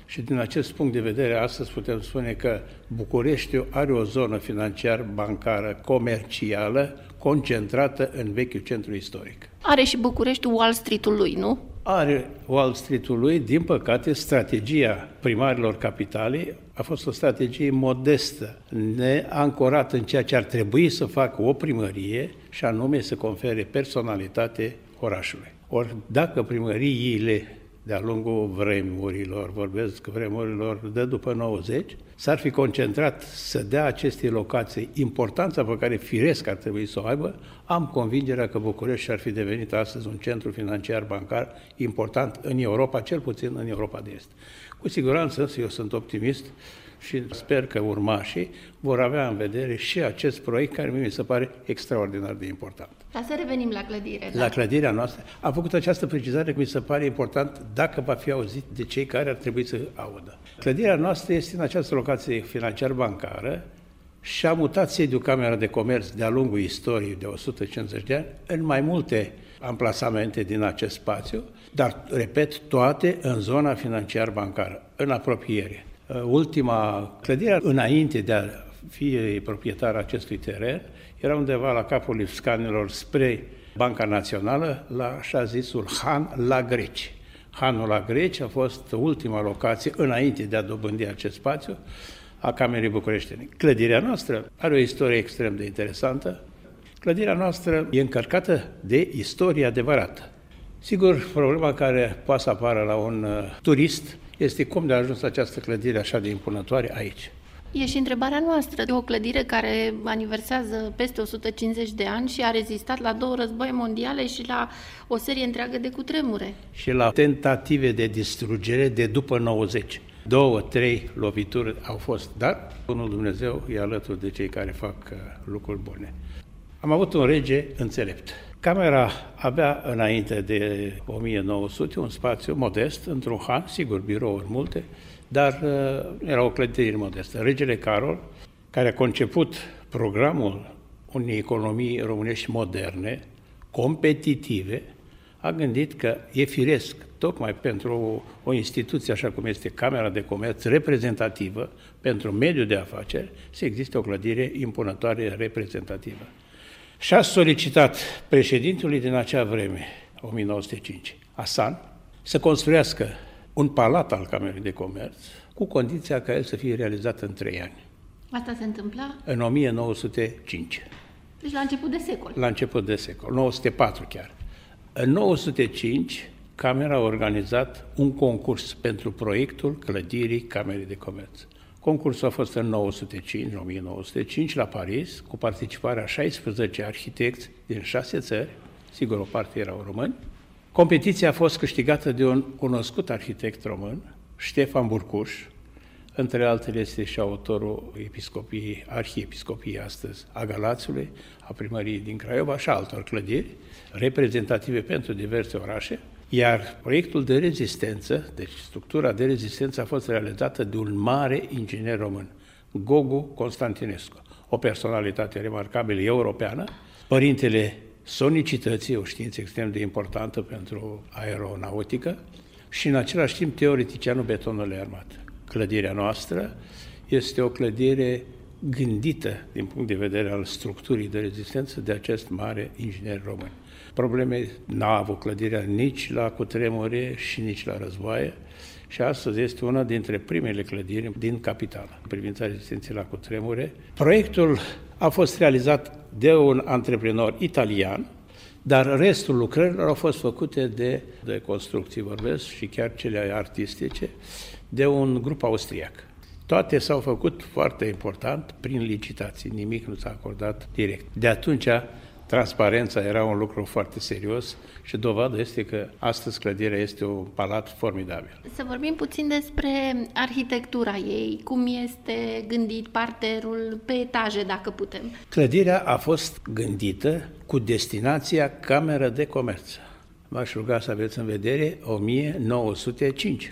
Și din acest punct de vedere, astăzi putem spune că Bucureștiul are o zonă financiar-bancară comercială concentrată în vechiul centru istoric. Are și Bucureștiul Wall Street-ul lui, nu? Are Wall Street-ul lui, din păcate, strategia primarilor capitalei a fost o strategie modestă, neancorată în ceea ce ar trebui să facă o primărie, și anume să confere personalitate orașului. Ori dacă primăriile de-a lungul vremurilor, vorbesc vremurilor de după nouăzeci, s-ar fi concentrat să dea acestei locații importanța pe care firesc ar trebui să o aibă, am convingerea că București ar fi devenit astăzi un centru financiar bancar important în Europa, cel puțin în Europa de Est. Cu siguranță, însă, eu sunt optimist și sper că urmașii vor avea în vedere și acest proiect care mi se pare extraordinar de important. Dar să revenim la clădire. La clădirea noastră. Am făcut această precizare că mi se pare important dacă va fi auzit de cei care ar trebui să audă. Clădirea noastră este în această locație financiar-bancară și a mutat sediul Camera de Comerț de-a lungul istoriei de o sută cincizeci de ani în mai multe amplasamente din acest spațiu, dar, repet, toate în zona financiar-bancară, în apropiere. Ultima clădire, înainte de a fi proprietar acestui teren, era undeva la capul Lipscanilor spre Banca Națională, la așa zisul Han la Greci. Hanul la Greci a fost ultima locație, înainte de a dobândi acest spațiu, a Camerei Bucureștene. Clădirea noastră are o istorie extrem de interesantă. Clădirea noastră e încărcată de istorie adevărată. Sigur, problema care poate să apară la un uh, turist este cum de a ajuns această clădire așa de impunătoare aici. E și întrebarea noastră. E o clădire care aniversează peste o sută cincizeci de ani și a rezistat la două războaie mondiale și la o serie întreagă de cutremure. Și la tentative de distrugere de după nouăzeci. Două, trei lovituri au fost, dar Bunul Dumnezeu e alături de cei care fac uh, lucruri bune. Am avut un rege înțelept. Camera avea înainte de o mie nouă sute un spațiu modest, într-un han, sigur, birouri multe, dar uh, era o clădire modestă. Regele Carol, care a conceput programul unei economii românești moderne, competitive, a gândit că e firesc, tocmai pentru o instituție așa cum este Camera de Comerț reprezentativă, pentru mediul de afaceri, să existe o clădire impunătoare reprezentativă. Și a solicitat președintelui din acea vreme, o mie nouă sute cinci, Hasan, să construiască un palat al Camerei de Comerț, cu condiția ca el să fie realizat în trei ani. Asta se întâmpla? În o mie nouă sute cinci. Deci la început de secol. La început de secol, nouă sute patru chiar. În nouă sute cinci, Camera a organizat un concurs pentru proiectul clădirii Camerei de Comerț. Concursul a fost în nouă sute cinci, o mie nouă sute cinci, la Paris, cu participarea a șaisprezece arhitecți din șase țări, sigur o parte erau români. Competiția a fost câștigată de un cunoscut arhitect român, Ștefan Burcuș, între altele este și autorul episcopiei, arhiepiscopiei astăzi a Galațiului, a primăriei din Craiova și altor clădiri reprezentative pentru diverse orașe, iar proiectul de rezistență, deci structura de rezistență, a fost realizată de un mare inginer român, Gogu Constantinescu, o personalitate remarcabilă europeană, părintele sonicității, o știință extrem de importantă pentru aeronautică, și în același timp teoreticianul betonului armat. Clădirea noastră este o clădire gândită din punct de vedere al structurii de rezistență de acest mare inginer român. Probleme n-a avut clădirea nici la cutremure și nici la războaie și astăzi este una dintre primele clădiri din capitală în privința rezistenței la cutremure. Proiectul a fost realizat de un antreprenor italian, dar restul lucrărilor au fost făcute de, de construcții, vorbesc, și chiar cele artistice, de un grup austriac. Toate s-au făcut, foarte important, prin licitații, nimic nu s-a acordat direct. De atunci, transparența era un lucru foarte serios și dovadă este că astăzi clădirea este un palat formidabil. Să vorbim puțin despre arhitectura ei, cum este gândit parterul pe etaje, dacă putem. Clădirea a fost gândită cu destinația Camera de Comerț. M-aș ruga să aveți în vedere o mie nouă sute cinci.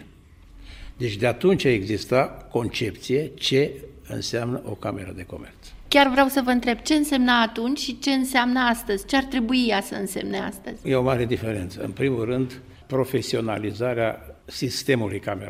Deci de atunci exista concepție ce înseamnă o cameră de comerț. Chiar vreau să vă întreb ce însemna atunci și ce înseamnă astăzi, ce ar trebui ea să însemne astăzi? E o mare diferență. În primul rând, profesionalizarea sistemului cameral.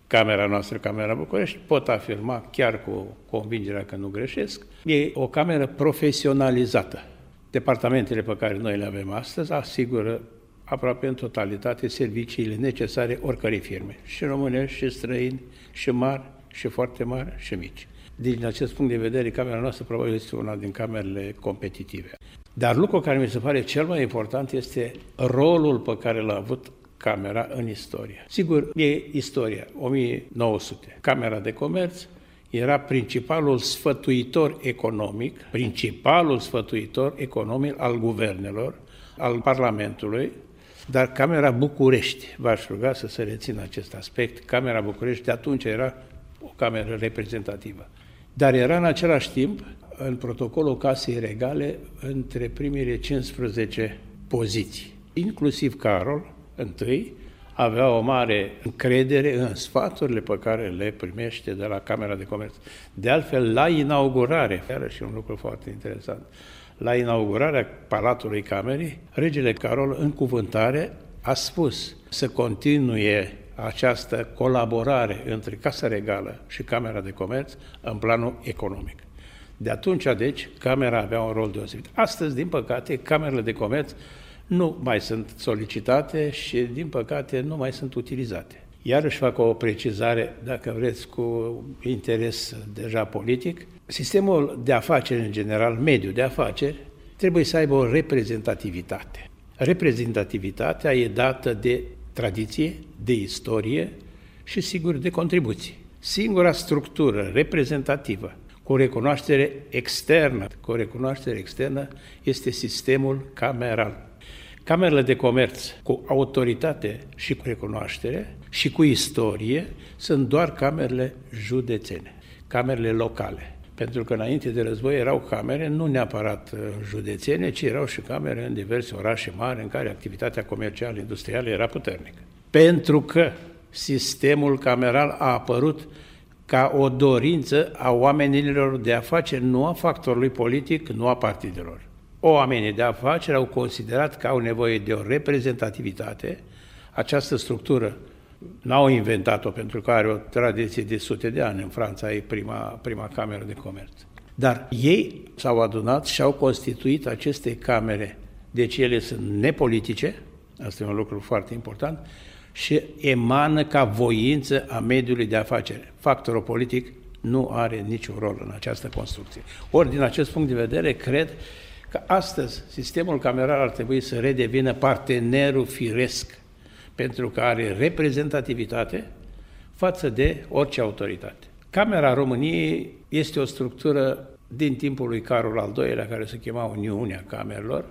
camera noastră, Camera București, pot afirma chiar cu convingerea că nu greșesc, e o cameră profesionalizată. Departamentele pe care noi le avem astăzi asigură aproape în totalitate serviciile necesare oricărei firme, și românești, și străini, și mari, și foarte mari, și mici. Din acest punct de vedere, camera noastră probabil este una din camerele competitive. Dar lucrul care mi se pare cel mai important este rolul pe care l-a avut camera în istorie. Sigur, e istoria, o mie nouă sute. Camera de Comerț era principalul sfătuitor economic, principalul sfătuitor economic al guvernelor, al Parlamentului, dar Camera București, v-aș ruga să se rețină acest aspect, Camera București de atunci era o cameră reprezentativă. Dar era în același timp, în protocolul Casei Regale, între primele cincisprezece poziții. Inclusiv Carol, întâi, avea o mare încredere în sfaturile pe care le primește de la Camera de Comerț. De altfel, la inaugurare, iarăși un lucru foarte interesant, la inaugurarea Palatului Camerei, regele Carol, în cuvântare, a spus să continue această colaborare între Casa Regală și Camera de Comerț în planul economic. De atunci, deci, Camera avea un rol deosebit. Astăzi, din păcate, camerele de comerț nu mai sunt solicitate și, din păcate, nu mai sunt utilizate. Iarăși fac o precizare, dacă vreți, cu interes deja politic. Sistemul de afaceri, în general, mediul de afaceri, trebuie să aibă o reprezentativitate. Reprezentativitatea e dată de tradiție, de istorie și, sigur, de contribuții. Singura structură reprezentativă cu o recunoaștere externă, cu o recunoaștere externă este sistemul cameral. Camerele de comerț cu autoritate și cu recunoaștere și cu istorie sunt doar camerele județene, camerele locale. Pentru că înainte de război erau camere nu neapărat județene, ci erau și camere în diverse orașe mari în care activitatea comercială, industrială era puternică. Pentru că sistemul cameral a apărut ca o dorință a oamenilor de afaceri, nu a factorului politic, nu a partidelor. Oamenii de afaceri au considerat că au nevoie de o reprezentativitate. Această structură n-au inventat-o pentru că are o tradiție de sute de ani. În Franța e prima, prima cameră de comerț. Dar ei s-au adunat și au constituit aceste camere. Deci ele sunt nepolitice, asta e un lucru foarte important, și emană ca voință a mediului de afaceri. Factorul politic nu are niciun rol în această construcție. Ori, din acest punct de vedere, cred că astăzi sistemul cameral ar trebui să redevină partenerul firesc, pentru că are reprezentativitate față de orice autoritate. Camera României este o structură din timpul lui Carol al doilea, care se chema Uniunea Camerelor,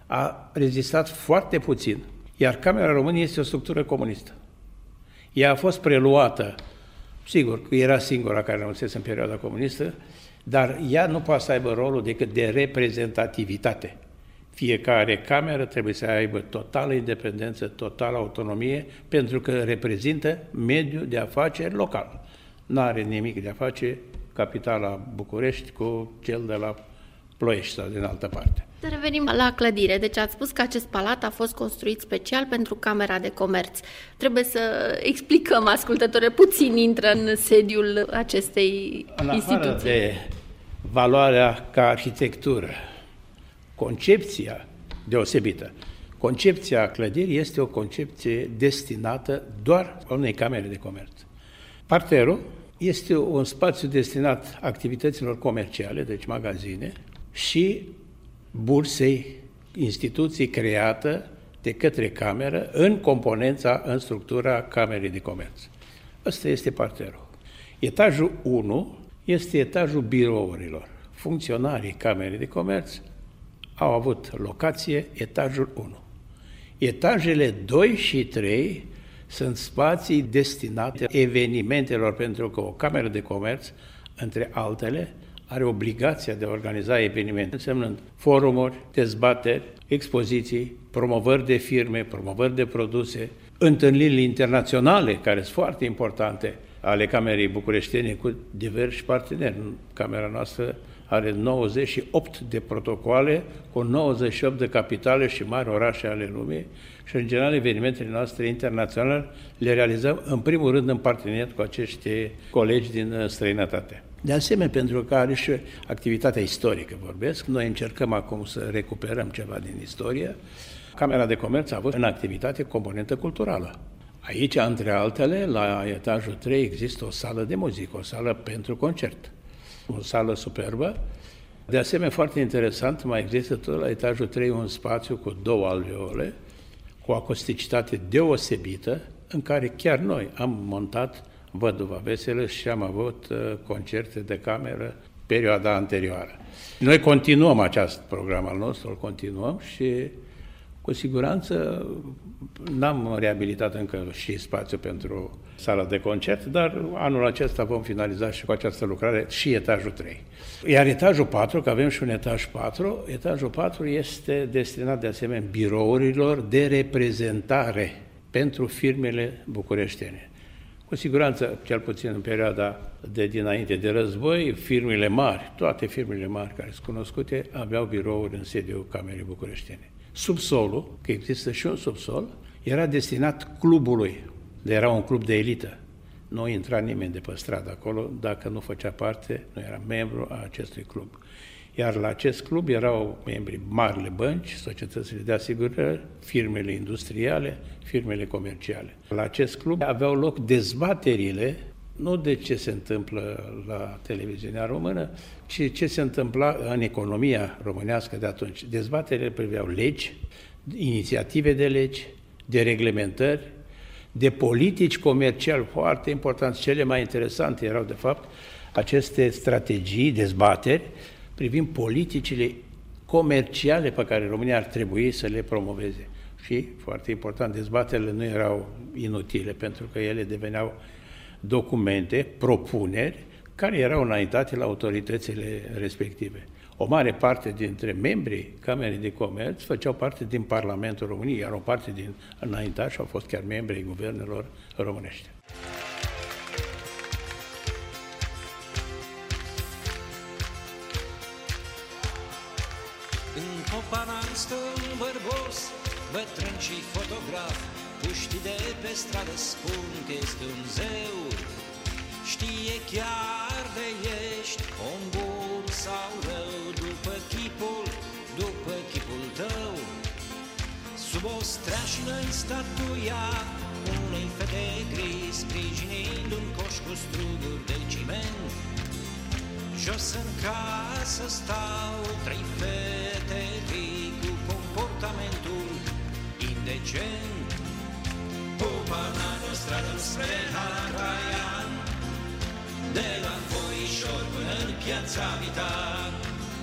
a rezistat foarte puțin, iar Camera României este o structură comunistă. Ea a fost preluată, sigur că era singura care rămăsese în perioada comunistă, dar ea nu poate să aibă rolul decât de reprezentativitate. Fiecare cameră trebuie să aibă totală independență, totală autonomie, pentru că reprezintă mediul de afaceri local. N-are nimic de a face capitala București cu cel de la Ploiești sau din altă parte. Să revenim la clădire. Deci ați spus că acest palat a fost construit special pentru Camera de Comerț. Trebuie să explicăm, ascultătorii, puțin intră în sediul acestei în instituții. În de valoarea ca arhitectură, concepția deosebită. Concepția clădirii este o concepție destinată doar unei camere de comerț. Parterul este un spațiu destinat activităților comerciale, deci magazine, și bursei, instituții creată de către cameră în componența, în structura Camerei de Comerț. Ăsta este parterul. Etajul unu este etajul birourilor. Funcționarii Camerei de Comerț au avut locație etajul unu. Etajele doi și trei sunt spații destinate evenimentelor, pentru că o cameră de comerț, între altele, are obligația de a organiza evenimente, însemnând forumuri, dezbateri, expoziții, promovări de firme, promovări de produse, întâlniri internaționale, care sunt foarte importante, ale Camerei Bucureștene cu diversi parteneri. Camera noastră are nouăzeci și opt de protocoale cu nouăzeci și opt de capitale și mari orașe ale lumii și, în general, evenimentele noastre internaționale le realizăm, în primul rând, în parteneriat cu acești colegi din străinătate. De asemenea, pentru că are și activitatea istorică, vorbesc, noi încercăm acum să recuperăm ceva din istorie. Camera de Comerț a avut în activitate componentă culturală. Aici, între altele, la etajul trei există o sală de muzică, o sală pentru concert, o sală superbă. De asemenea, foarte interesant, mai există tot la etajul trei un spațiu cu două alveole, cu o acusticitate deosebită, în care chiar noi am montat Văduva Veselă și am avut uh, concerte de cameră perioada anterioară. Noi continuăm acest program al nostru, îl continuăm și cu siguranță n-am reabilitat încă și spațiu pentru sala de concert, dar anul acesta vom finaliza și cu această lucrare și etajul trei. Iar etajul patru, că avem și un etaj patru, etajul patru este destinat de asemenea birourilor de reprezentare pentru firmele bucureștene. Cu siguranță, cel puțin în perioada de dinainte de război, firmele mari, toate firmele mari care sunt cunoscute, aveau birouri în sediul Camerei Bucureștene. Subsolul, că există și un subsol, era destinat clubului, era un club de elită. Nu intra nimeni de pe stradă acolo dacă nu făcea parte, nu era membru a acestui club. Iar la acest club erau membri marile bănci, societățile de asigurări, firmele industriale, firmele comerciale. La acest club aveau loc dezbaterile, nu de ce se întâmplă la televiziunea română, ci ce se întâmpla în economia românească de atunci. Dezbaterile priveau legi, inițiative de legi, de reglementări, de politici comerciali foarte importanți. Cele mai interesante erau, de fapt, aceste strategii, dezbateri, privind politicile comerciale pe care România ar trebui să le promoveze. Și, foarte important, dezbaterile nu erau inutile, pentru că ele deveneau documente, propuneri, care erau înaintate la autoritățile respective. O mare parte dintre membrii Camerei de Comerț făceau parte din Parlamentul României, iar o parte din înaintași au fost chiar membri ai guvernelor românești. În Popanan stă un bărbos, bătrân și fotograf. Puștii de pe stradă spun că este un zeu. Știe chiar de ești om bun sau rău, după chipul, după chipul tău. Sub o streașină-i statuia unei fete gri, sprijinind un coș cu struguri de ciment. Jos în casă stau trei fete gri cu comportamentul indecent. Popanan o stradă spre Haracan, de la Foișor până în Piața Vitan.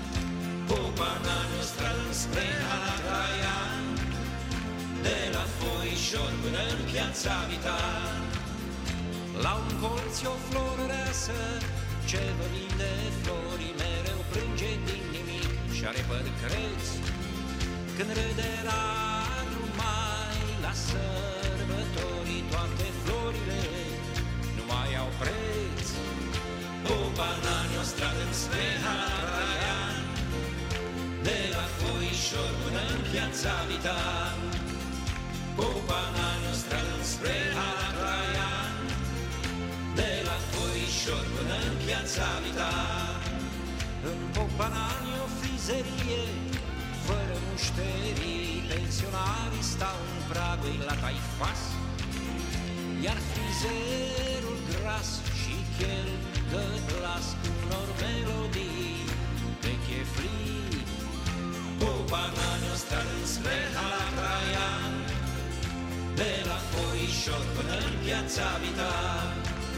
Popanan o stradă spre Haracan, de la Foișor până în Piața Vitan. La un colț e o floră reasă, ce vă vinde flori, mereu plânge din nimic și are păr creț. Când râde la numai la sărbători, toate florile nu mai au preț. Popanan o stradă spre Haracan, de la Foișor până în Piața Vitan. Popanan o stradă spre Haracan, de la Foișor până în Piața Vitan. În Popanan e o frizerie fără mușterii, pensionarii stau în pragul la taifas, iar frizerul gras și chel dă glas unor melodii de cheflii. Popanan o stradă spre Haracan, de la Foișor până în Piața Vitan.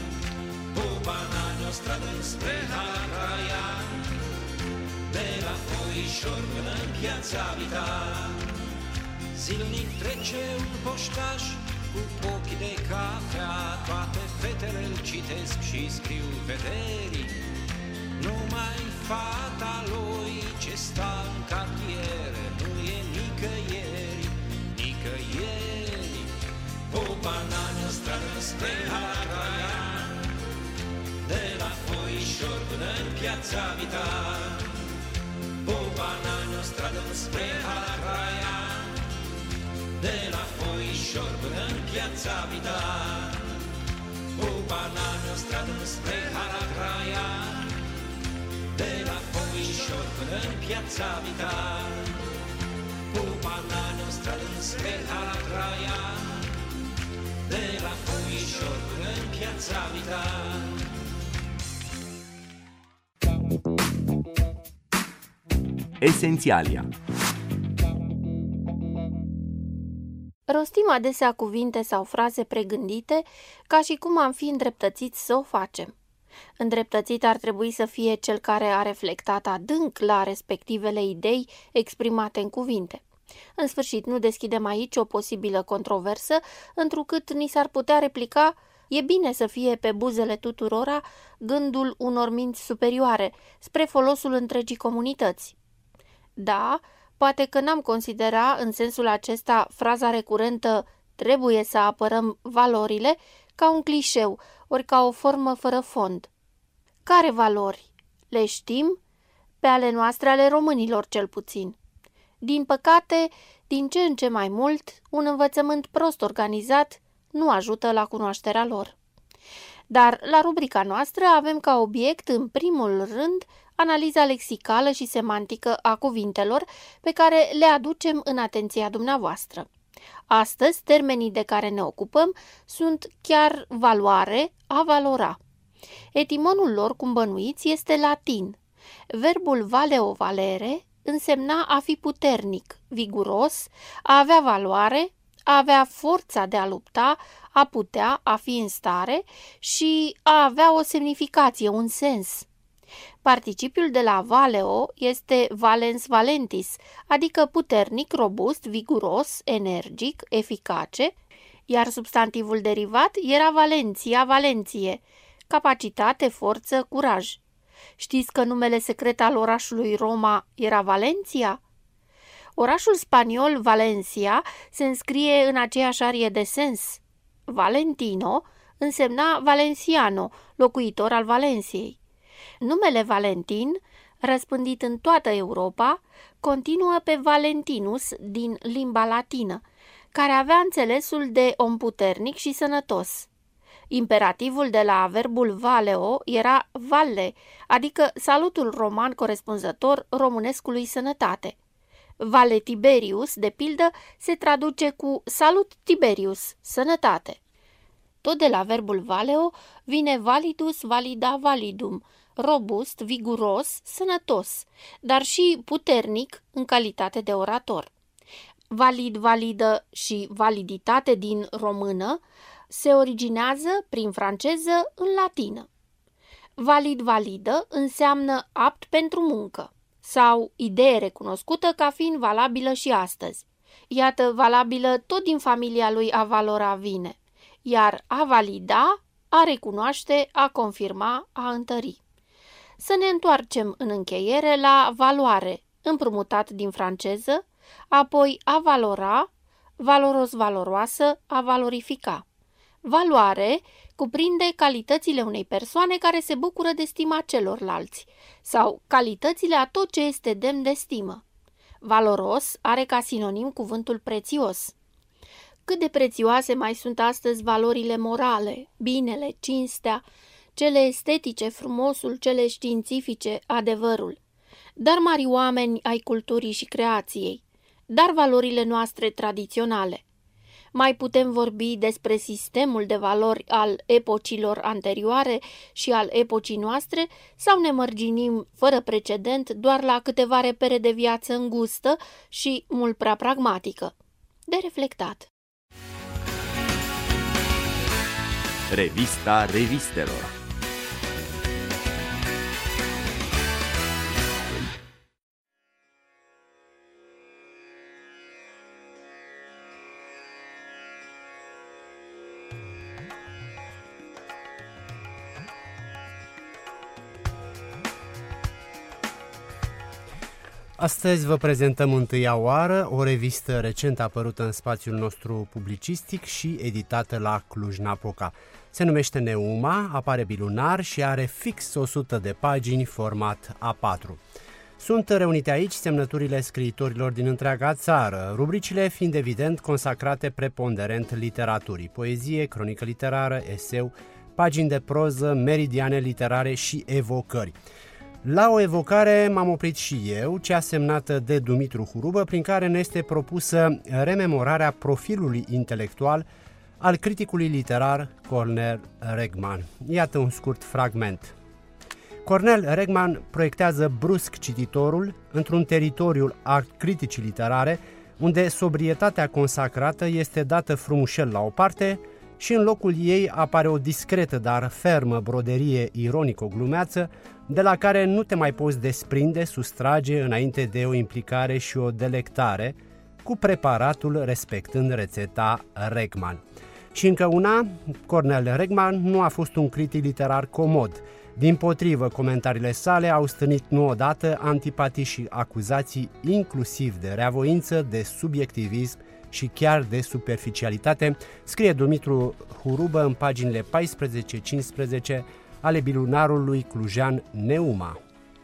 Popanan o stradă spre Haracan, de la Foișor până în Piața Vitan. Zilnic trece un poștaș cu ochi de cafea, toate fetele îl citesc și scriu vederi. Numai fata lui ce sta în cartier nu e nicăieri, nicăieri. Popanan o stradă spre Haracan, de la Foișor până în Piața Vitan. piața vita, cu banane stradă spre Haragraia, de la Foișor până în piața vita, cu banane stradă spre Haragraia, de la Foișor până în piața vita. Esențialia. Rostim adesea cuvinte sau fraze pregândite ca și cum am fi îndreptățiți să o facem. Îndreptățit ar trebui să fie cel care a reflectat adânc la respectivele idei exprimate în cuvinte. În sfârșit, nu deschidem aici o posibilă controversă, întrucât ni s-ar putea replica: e bine să fie pe buzele tuturora gândul unor minți superioare, spre folosul întregii comunități. Da, poate că n-am considera în sensul acesta fraza recurentă "trebuie să apărăm valorile" ca un clișeu, ori ca o formă fără fond. Care valori? Le știm? Pe ale noastre, ale românilor cel puțin. Din păcate, din ce în ce mai mult, un învățământ prost organizat nu ajută la cunoașterea lor. Dar la rubrica noastră avem ca obiect, în primul rând, analiza lexicală și semantică a cuvintelor pe care le aducem în atenția dumneavoastră. Astăzi, termenii de care ne ocupăm sunt chiar valoare, a valora. Etimonul lor, cum bănuiți, este latin. Verbul valeo valere însemna a fi puternic, viguros, a avea valoare, a avea forța de a lupta, a putea, a fi în stare și a avea o semnificație, un sens. Participiul de la valeo este valens valentis, adică puternic, robust, viguros, energic, eficace, iar substantivul derivat era valenția, valenție, capacitate, forță, curaj. Știți că numele secret al orașului Roma era Valenția? Orașul spaniol Valencia se înscrie în aceeași arie de sens. Valentino însemna valenciano, locuitor al Valenției. Numele Valentin, răspândit în toată Europa, continuă pe Valentinus din limba latină, care avea înțelesul de om puternic și sănătos. Imperativul de la verbul valeo era valle, adică salutul roman corespunzător românescului sănătate. Valle Tiberius, de pildă, se traduce cu salut Tiberius, sănătate. Tot de la verbul valeo vine validus, valida, validum, robust, viguros, sănătos, dar și puternic în calitate de orator. Valid, validă și validitate din română se originează prin franceză în latină. Valid, validă înseamnă apt pentru muncă sau idee recunoscută ca fiind valabilă și astăzi. Iată, valabilă tot din familia lui a valora vine, iar a valida, a recunoaște, a confirma, a întări. Să ne întoarcem în încheiere la valoare, împrumutat din franceză, apoi a valora, valoros, valoroasă, a valorifica. Valoare cuprinde calitățile unei persoane care se bucură de stima celorlalți sau calitățile a tot ce este demn de stimă. Valoros are ca sinonim cuvântul prețios. Cât de prețioase mai sunt astăzi valorile morale, binele, cinstea, cele estetice, frumosul, cele științifice, adevărul. Dar mari oameni ai culturii și creației, dar valorile noastre tradiționale. Mai putem vorbi despre sistemul de valori al epocilor anterioare și al epocii noastre sau ne mărginim fără precedent doar la câteva repere de viață îngustă și mult prea pragmatică? De reflectat. Revista revistelor. Astăzi vă prezentăm întâia oară o revistă recent apărută în spațiul nostru publicistic și editată la Cluj-Napoca. Se numește Neuma, apare bilunar și are fix o sută de pagini, format A patru. Sunt reunite aici semnăturile scriitorilor din întreaga țară, rubricile fiind evident consacrate preponderent literaturii, poezie, cronică literară, eseu, pagini de proză, meridiane literare și evocări. La o evocare m-am oprit și eu, cea semnată de Dumitru Hurubă, prin care ne este propusă rememorarea profilului intelectual al criticului literar Cornel Regman. Iată un scurt fragment. Cornel Regman proiectează brusc cititorul într-un teritoriu al criticii literare, unde sobrietatea consacrată este dată frumușel la o parte și în locul ei apare o discretă, dar fermă broderie ironico-glumeață, de la care nu te mai poți desprinde, sustrage înainte de o implicare și o delectare cu preparatul respectând rețeta Regman. Și încă una, Cornel Regman nu a fost un critic literar comod. Dimpotrivă, comentariile sale au stârnit nu odată antipatii și acuzații, inclusiv de reavoință, de subiectivism și chiar de superficialitate, scrie Dumitru Hurubă în paginile paisprezece cincisprezece ale bilunarului clujan Neuma.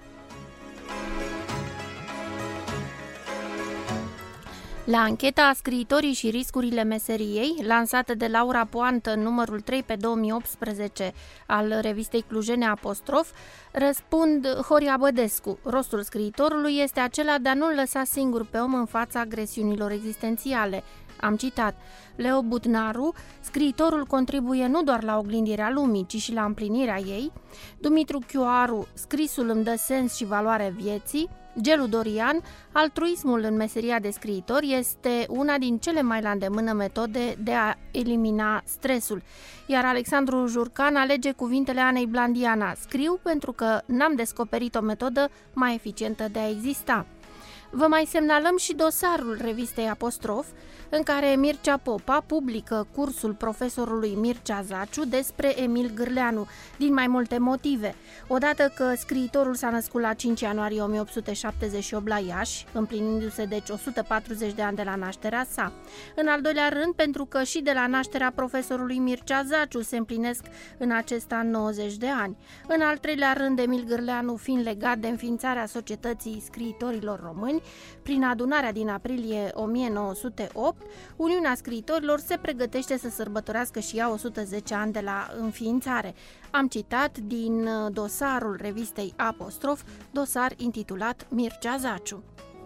La ancheta Scriitorii și riscurile meseriei, lansată de Laura Poantă în numărul trei pe două mii optsprezece al revistei clujene Apostrof, răspund Horia Bădescu. Rostul scriitorului este acela de a nu-l lăsa singur pe om în fața agresiunilor existențiale. Am citat. Leo Butnaru, scriitorul contribuie nu doar la oglindirea lumii, ci și la împlinirea ei. Dumitru Chioaru, scrisul îmi dă sens și valoare vieții. Gelu Dorian, altruismul în meseria de scriitor este una din cele mai la îndemână metode de a elimina stresul. Iar Alexandru Jurcan alege cuvintele Anei Blandiana. Scriu pentru că n-am descoperit o metodă mai eficientă de a exista. Vă mai semnalăm și dosarul revistei Apostrof, în care Mircea Popa publică cursul profesorului Mircea Zaciu despre Emil Gârleanu, din mai multe motive. Odată că scriitorul s-a născut la cinci ianuarie o mie opt sute șaptezeci și opt la Iași, împlinindu-se deci o sută patruzeci de ani de la nașterea sa. În al doilea rând, pentru că și de la nașterea profesorului Mircea Zaciu se împlinesc în acest an nouăzeci de ani. În al treilea rând, Emil Gârleanu fiind legat de înființarea Societății Scriitorilor Români, prin adunarea din aprilie o mie nouă sute opt, Uniunea Scriitorilor se pregătește să sărbătorească și ea o sută zece ani de la înființare. Am citat din dosarul revistei Apostrof, dosar intitulat Mircea Zaciu.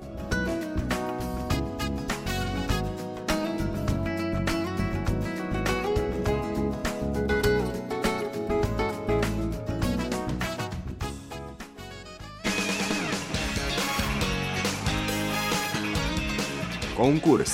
Concurs.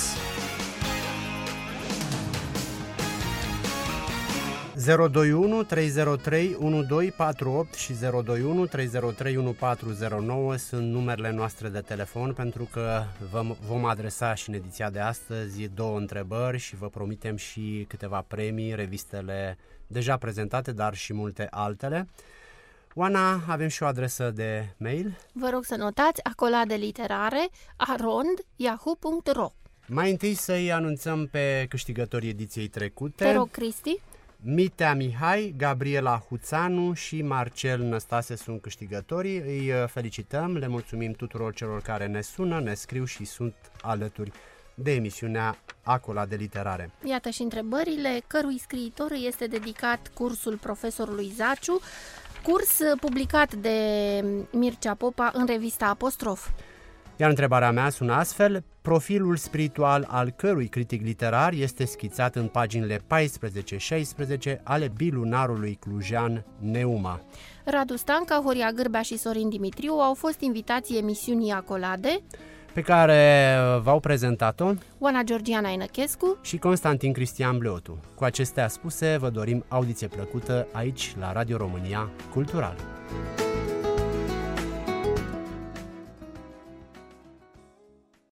zero doi unu trei zero trei unu doi patru opt și zero doi unu trei zero trei unu patru zero nouă sunt numerele noastre de telefon, pentru că vă vom adresa și în ediția de astăzi două întrebări și vă promitem și câteva premii, revistele deja prezentate, dar și multe altele. Oana, avem și o adresă de mail. Vă rog să notați acolade literare arond yahoo punct ro. Mai întâi să-i anunțăm pe câștigătorii ediției trecute. Te rog, Cristi. Mitea Mihai, Gabriela Huțanu și Marcel Năstase sunt câștigătorii. Îi felicităm, le mulțumim tuturor celor care ne sună, ne scriu și sunt alături de emisiunea Acolade literare. Iată și întrebările. Cărui scriitor este dedicat cursul profesorului Zaciu, curs publicat de Mircea Popa în revista Apostrof. Iar întrebarea mea sună astfel: profilul spiritual al cărui critic literar este schițat în paginile paisprezece șaisprezece ale bilunarului clujan Neuma? Radu Stanca, Horia Gârbea și Sorin Dimitriu au fost invitații emisiunii Acolade, pe care v-au prezentat-o Oana Georgiana Inăchescu și Constantin Cristian Bleotu. Cu acestea spuse, vă dorim audiție plăcută aici la Radio România Cultural.